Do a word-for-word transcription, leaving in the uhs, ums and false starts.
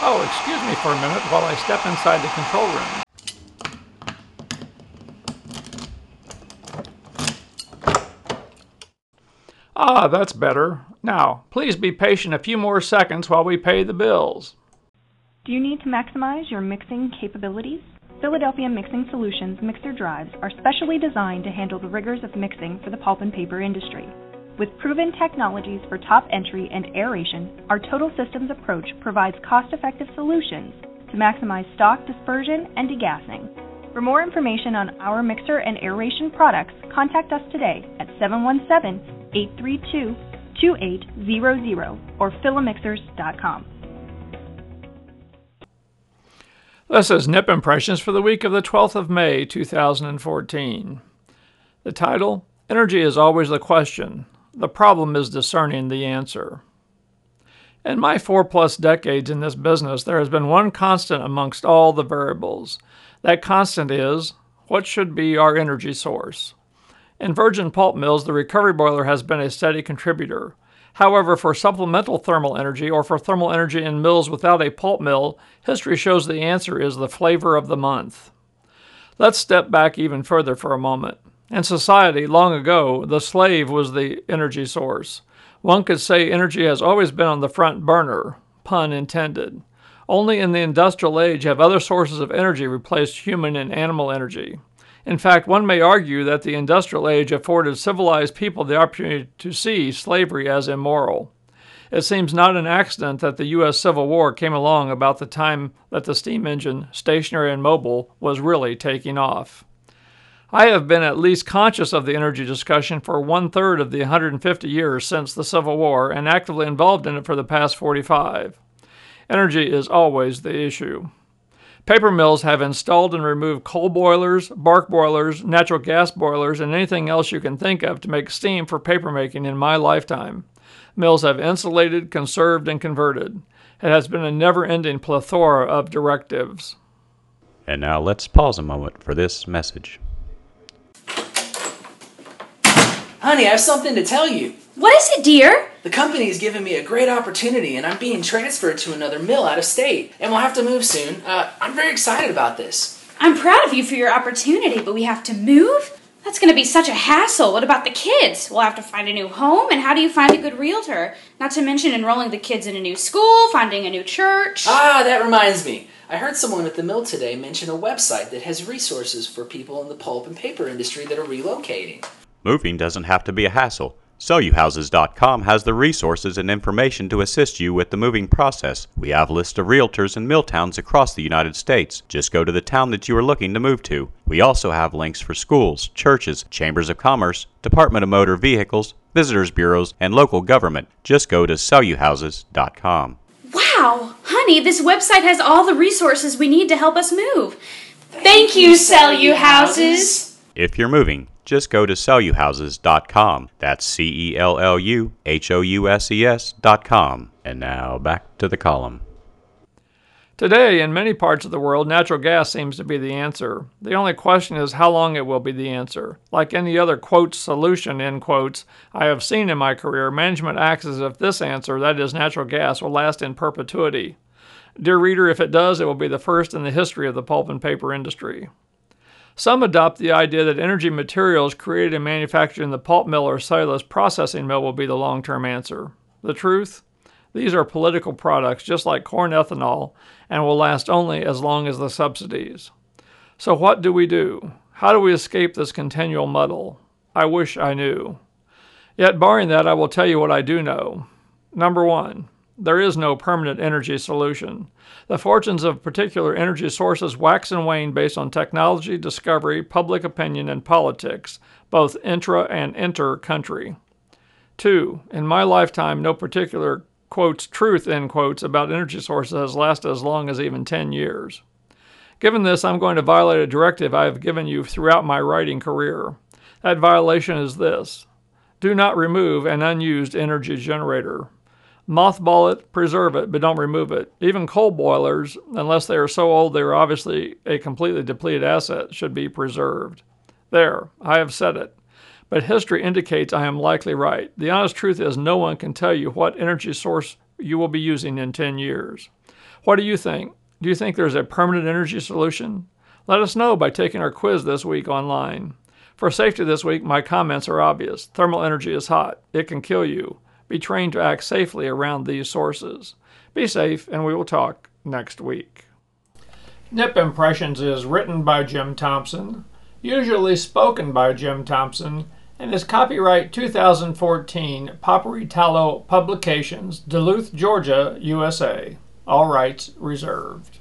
Oh, excuse me for a minute while I step inside the control room. Ah, that's better. Now, please be patient a few more seconds while we pay the bills. Do you need to maximize your mixing capabilities? Philadelphia Mixing Solutions mixer drives are specially designed to handle the rigors of mixing for the pulp and paper industry. With proven technologies for top entry and aeration, our total systems approach provides cost-effective solutions to maximize stock dispersion and degassing. For more information on our mixer and aeration products, contact us today at seven one seven, eight three two, two eight zero zero or philamixers dot com. This is N I P Impressions for the week of the twelfth of May, two thousand fourteen. The title, Energy is Always the Question. The problem is discerning the answer. In my four-plus decades in this business, there has been one constant amongst all the variables. That constant is, what should be our energy source? In virgin pulp mills, the recovery boiler has been a steady contributor. However, for supplemental thermal energy or for thermal energy in mills without a pulp mill, history shows the answer is the flavor of the month. Let's step back even further for a moment. In society, long ago, the slave was the energy source. One could say energy has always been on the front burner, pun intended. Only in the industrial age have other sources of energy replaced human and animal energy. In fact, one may argue that the industrial age afforded civilized people the opportunity to see slavery as immoral. It seems not an accident that the U S Civil War came along about the time that the steam engine, stationary and mobile, was really taking off. I have been at least conscious of the energy discussion for one-third of the one hundred fifty years since the Civil War and actively involved in it for the past forty-five. Energy is always the issue. Paper mills have installed and removed coal boilers, bark boilers, natural gas boilers, and anything else you can think of to make steam for papermaking in my lifetime. Mills have insulated, conserved, and converted. It has been a never-ending plethora of directives. And now let's pause a moment for this message. Honey, I have something to tell you. What is it, dear? The company has given me a great opportunity, and I'm being transferred to another mill out of state, and we'll have to move soon. Uh, I'm very excited about this. I'm proud of you for your opportunity, but we have to move? That's going to be such a hassle. What about the kids? We'll have to find a new home, and how do you find a good realtor? Not to mention enrolling the kids in a new school, finding a new church. Ah, that reminds me. I heard someone at the mill today mention a website that has resources for people in the pulp and paper industry that are relocating. Moving doesn't have to be a hassle. Sell You Houses dot com has the resources and information to assist you with the moving process. We have lists of realtors in mill towns across the United States. Just go to the town that you are looking to move to. We also have links for schools, churches, chambers of commerce, Department of Motor Vehicles, visitors bureaus, and local government. Just go to Sell You Houses dot com. Wow! Honey, this website has all the resources we need to help us move. Thank, Thank you, Sell You Houses! If you're moving, just go to Sell You Houses dot com. That's C E L L U H O U S E S dot com. And now back to the column. Today, in many parts of the world, natural gas seems to be the answer. The only question is how long it will be the answer. Like any other, quote, solution, end quotes, I have seen in my career, management acts as if this answer, that is natural gas, will last in perpetuity. Dear reader, if it does, it will be the first in the history of the pulp and paper industry. Some adopt the idea that energy materials created and manufactured in the pulp mill or cellulose processing mill will be the long-term answer. The truth? These are political products, just like corn ethanol, and will last only as long as the subsidies. So what do we do? How do we escape this continual muddle? I wish I knew. Yet barring that, I will tell you what I do know. Number one, there is no permanent energy solution. The fortunes of particular energy sources wax and wane based on technology, discovery, public opinion, and politics, both intra and inter-country. Two, in my lifetime, no particular, quotes, truth, end quotes, about energy sources has lasted as long as even ten years. Given this, I'm going to violate a directive I have given you throughout my writing career. That violation is this: do not remove an unused energy generator. Mothball it, preserve it, but don't remove it. Even coal boilers, unless they are so old they are obviously a completely depleted asset, should be preserved. There, I have said it. But history indicates I am likely right. The honest truth is no one can tell you what energy source you will be using in ten years. What do you think? Do you think there's a permanent energy solution? Let us know by taking our quiz this week online. For safety this week, my comments are obvious. Thermal energy is hot. It can kill you. Be trained to act safely around these sources. Be safe, and we will talk next week. Nip Impressions is written by Jim Thompson, usually spoken by Jim Thompson, and is copyright two thousand fourteen Poppery Tallow Publications, Duluth, Georgia, U S A. All rights reserved.